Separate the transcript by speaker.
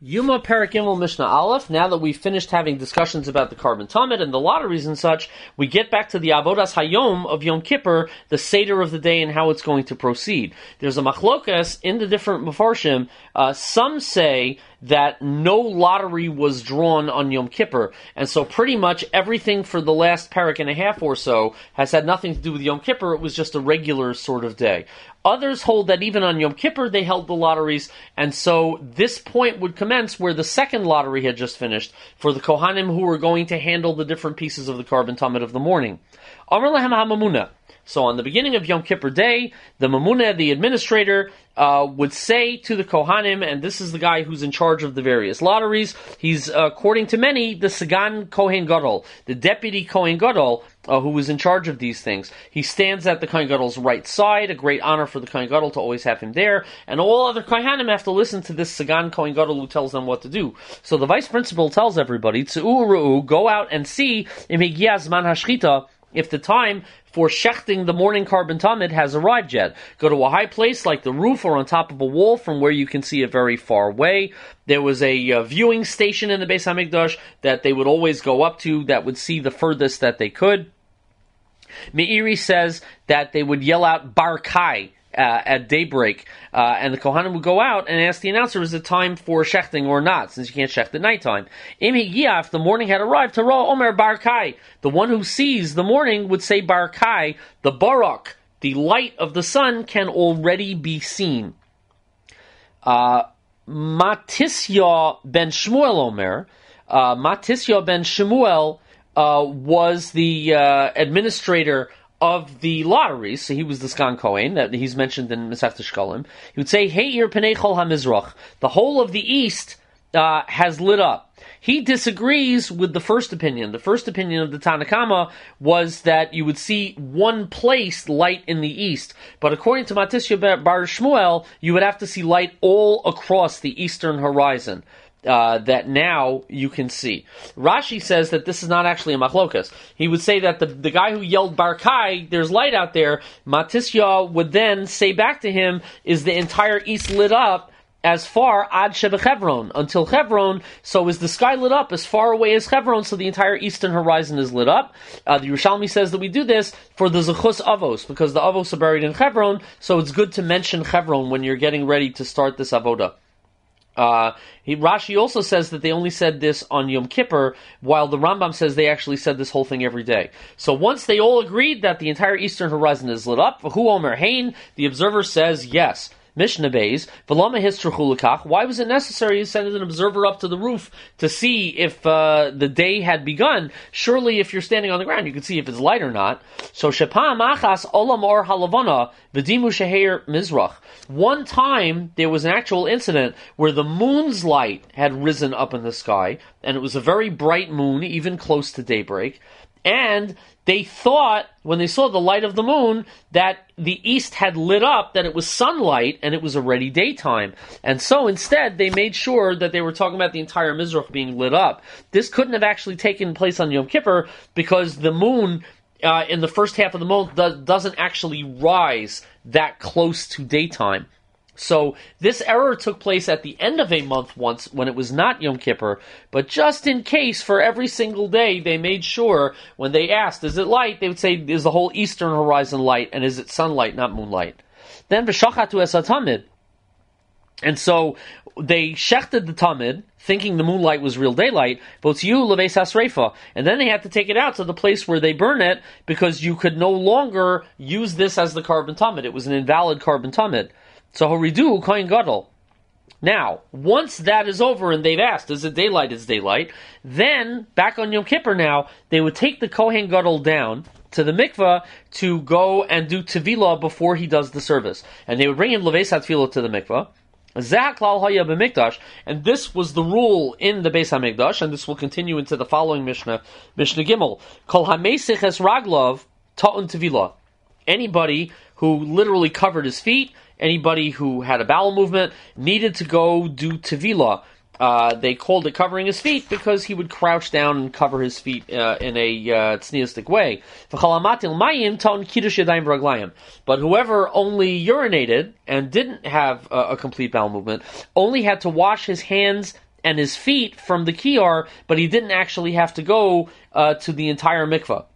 Speaker 1: Yuma Perek Gimel Mishnah Aleph. Now that we've finished having discussions about the Karban Tamid and the lotteries and such, we get back to the Avodas Hayom of Yom Kippur, the Seder of the day, and how it's going to proceed. There's a machlokas in the different Mefarshim. Some say that no lottery was drawn on Yom Kippur, and so pretty much everything for the last parak and a half or so has had nothing to do with Yom Kippur. It was just a regular sort of day. Others hold that even on Yom Kippur they held the lotteries, and so this point would commence where the second lottery had just finished for the Kohanim who were going to handle the different pieces of the Karban Tamid of the morning. Amar Lehem HaMamuna. So on the beginning of Yom Kippur Day, the Mamuna, the administrator, would say to the Kohanim, and this is the guy who's in charge of the various lotteries, he's, according to many, the Sagan Kohen Gadol, the deputy Kohen Gadol, who was in charge of these things. He stands at the Kohen Gadol's right side, a great honor for the Kohen Gadol to always have him there, and all other Kohanim have to listen to this Sagan Kohen Gadol who tells them what to do. So the vice principal tells everybody, Tzu'u Ru'u, go out and see, Im Higia Zman HaShchita, if the time for shechting the morning Karban Tamid has arrived yet. Go to a high place like the roof or on top of a wall from where you can see it very far away. There was a viewing station in the Beis HaMikdash that they would always go up to that would see the furthest that they could. Meiri says that they would yell out Bar Kai at daybreak, and the Kohanim would go out and ask the announcer, is it time for shechting or not, since you can't shecht at nighttime. Im Higia, if the morning had arrived, Tara Omer Bar Kai, the one who sees the morning would say Bar Kai, the Barak, the light of the sun can already be seen. Matisya ben Shmuel Omer, Matisya ben Shmuel was the administrator of the lotteries, so he was the Sgan Kohen that he's mentioned in Masechta Shkalim. He would say, He'ir Pnei Chol HaMizrach, the whole of the east has lit up. He disagrees with the first opinion. The first opinion of the Tanna Kama was that you would see one place light in the east, but according to Matisya bar Shmuel, you would have to see light all across the eastern horizon. That now you can see. Rashi says that this is not actually a machlokas. He would say that the guy who yelled Bar Kai, there's light out there, Matisya would then say back to him, is the entire east lit up as far ad Sheba Chevron, until Chevron, so is the sky lit up as far away as Chevron, so the entire eastern horizon is lit up. The Yerushalmi says that we do this for the Zechus Avos, because the Avos are buried in Chevron, so it's good to mention Chevron when you're getting ready to start this Avodah. Rashi also says that they only said this on Yom Kippur, while the Rambam says they actually said this whole thing every day. So once they all agreed that the entire eastern horizon is lit up, Hu Omer Hain, the observer says yes. Mishnah Beis, V'lama histruchu l'kach. Why was it necessary to send an observer up to the roof to see if the day had begun? Surely, if you're standing on the ground, you can see if it's light or not. So Shepam achas olam or halavana v'dimu sheher mizrach. One time there was an actual incident where the moon's light had risen up in the sky, and it was a very bright moon, even close to daybreak. And they thought, when they saw the light of the moon, that the east had lit up, that it was sunlight, and it was already daytime. And so instead, they made sure that they were talking about the entire Mizrach being lit up. This couldn't have actually taken place on Yom Kippur, because the moon, in the first half of the month, doesn't actually rise that close to daytime. So this error took place at the end of a month once when it was not Yom Kippur, but just in case, for every single day, they made sure when they asked, is it light? They would say, is the whole eastern horizon light, and is it sunlight, not moonlight? Then v'shachatu es hatamid. And so they shechted the tamid, thinking the moonlight was real daylight, v'otziu lebeis hasreifa. And then they had to take it out to the place where they burn it, because you could no longer use this as the Karban Tamid. It was an invalid Karban Tamid. So Horidu Kohen Gadol. Now, once that is over and they've asked, is it daylight? It's daylight. Then, back on Yom Kippur now, they would take the Kohen Gadol down to the mikveh to go and do tevilah before he does the service. And they would bring him leveis hatfilah to the mikveh. Zeh klal haya b'mikdash, and this was the rule in the Beis HaMikdash, and this will continue into the following Mishnah, Mishnah Gimel. Kol hameisich es raglav ta'un tevilah. Anybody who literally covered his feet, anybody who had a bowel movement, needed to go do tevilah. They called it covering his feet because he would crouch down and cover his feet in a tzniistic way. But whoever only urinated and didn't have a complete bowel movement only had to wash his hands and his feet from the kiyar, but he didn't actually have to go to the entire mikvah.